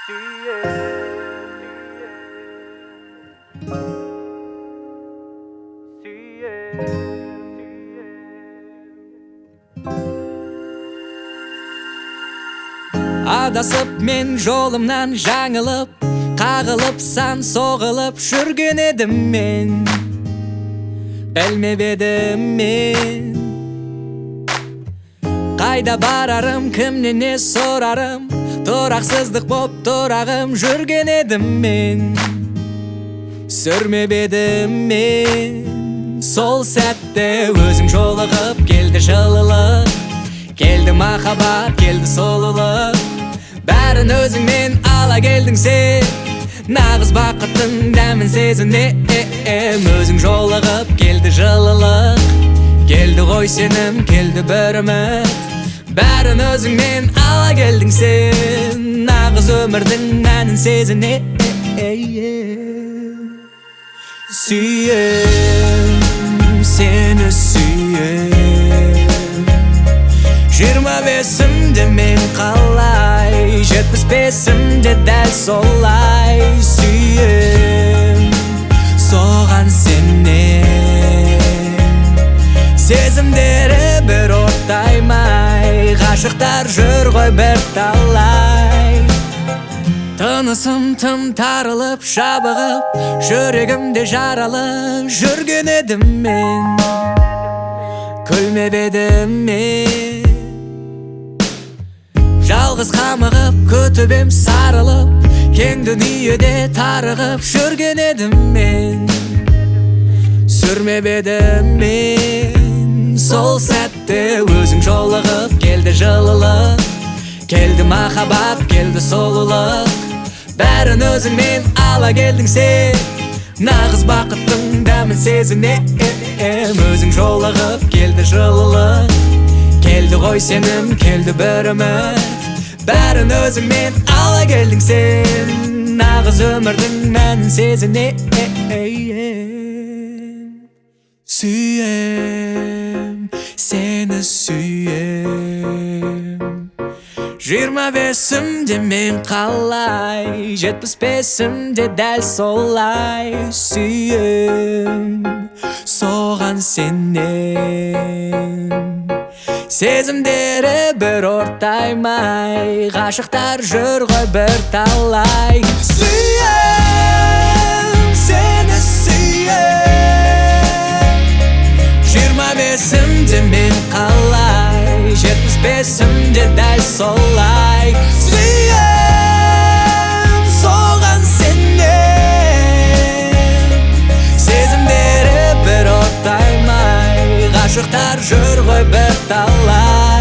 Adasып мен жолымнан жаңылып, қағылып сан соғылып жүрген едім мен. Білмеп едім мен қайда барарым, кімнен не сорарым, тұрақсыздық боп тұрағым жүрген едім мен. Сүрмеп едім мен сол сәтте өзің жолығып, келді жылылық, келді махаббат, келді сұлулық. Бәрін өзіңмен ала келдің сен, нағыз бақыттың дәмін сезінем. Өзің жолығып, келді жылылық, келді ғой сенім, келді бір үміт. Бәрін өзіңмен ала келдің сен, нағыз өмірдің мәнін сезінем. Сүйем, сені сүйем. 25-імде мен қалай, 75-імде дәл солай. Сүйем, соған сенем. Сезімдері бір ортаймай, ғашықтар жүр ғой бір талай. Тынысым тым тарылып, жабығып, жүрегімде жаралы жүрген едім мен. Күлмеп едім мен, жалғыз қамығып, күтіп ем сарылып, кең дүниеде тарығып жүрген едім мен. Сүрмеп едім мен сол сәтте өзің жолығып, келді жылылық, келді махаббат, келді сұлулық. Бәрін өзіңмен ала келдің сен, нағыз бақыттың дәмін сезінем. Өзің жолығып, келді жылылық, келді ғой сенім, келді бір үміт. Бәрін өзіңмен ала келдің сен, нағыз өмірдің мәнін сезінем. Сүйем, сені сүйем. 25-імде мен қалай, 75-імде дәл солай. Сүйем, соған сенем. Сезімдері бір ортаймай, ғашықтар жүр ғой бір талай. Сүйем, сені сүйем. 25-імде мен қалай, 75-імде дәл солай. Сүйем, соған сенем. Сезімдері бір ортаймай, ғашықтар жүр ғой бір талай.